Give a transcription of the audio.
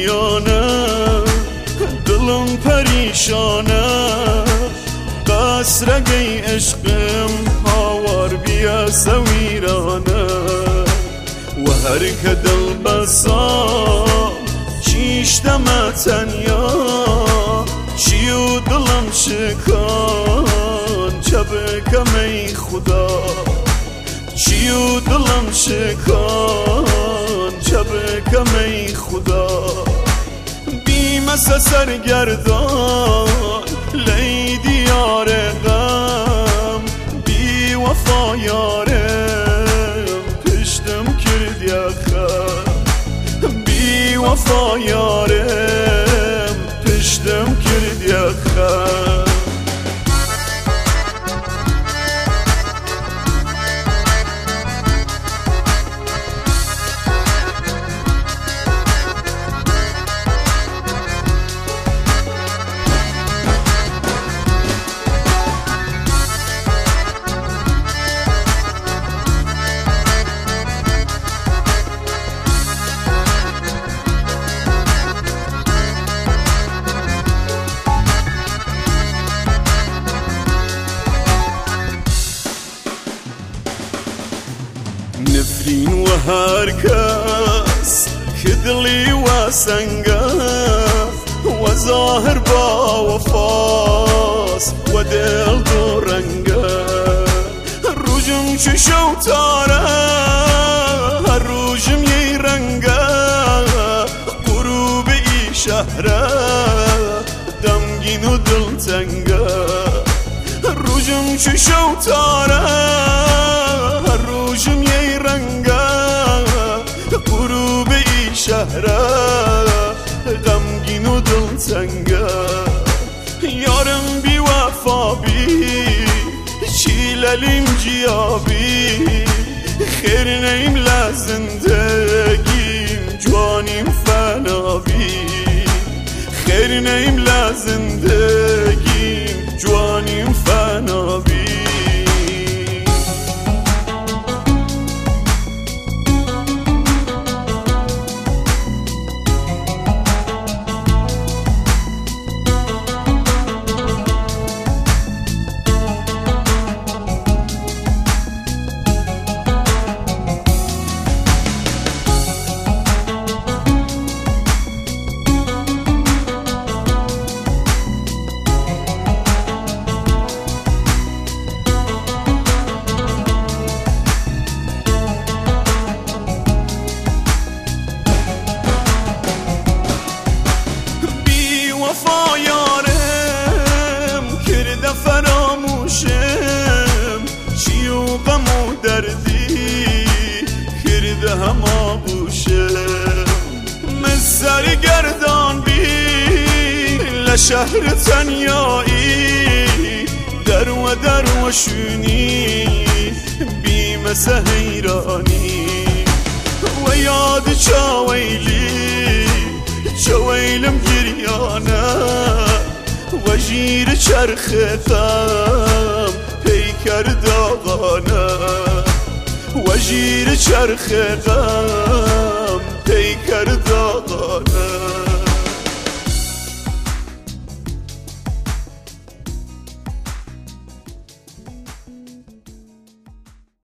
ویرانه دلم پریشانه قصرگی عشقم هاوار بیا سویرانه و هر که دل بسام چیشتم تنیا چیو دلم شکان چبکم ای خدا چیو دلم شکان چبکم ای خدا بیمس سرگردان لی دیار غم بی وفا یارم پشتم کرد یخم بی وفا یارم پشتم کرد یخم نفرین و هر کس که دلی و سنگه و ظاهر با وفاس و دل دو رنگه روجم چشو تاره هر روجم یه رنگه غروب ای شهره دمگین و دل تنگه روجم چشو تاره هر روجم یه رنگه غروب ای شهره غمگین و دل تنگه یارم بی وفا بی چیللیم جیابی خیر نیم لزندگیم جوانیم فنابی خیر نیم لزندگیم جوانیم فنابی وفا یارم کرده فراموشم چی و غم و دردی کرده همه بوشم من سرگردان بی لشهر تنیایی در و شونی بی مسه حیرانی و یاد چاویلم گریانه و جیر چرختم پیکر داغانه و جیر چرختم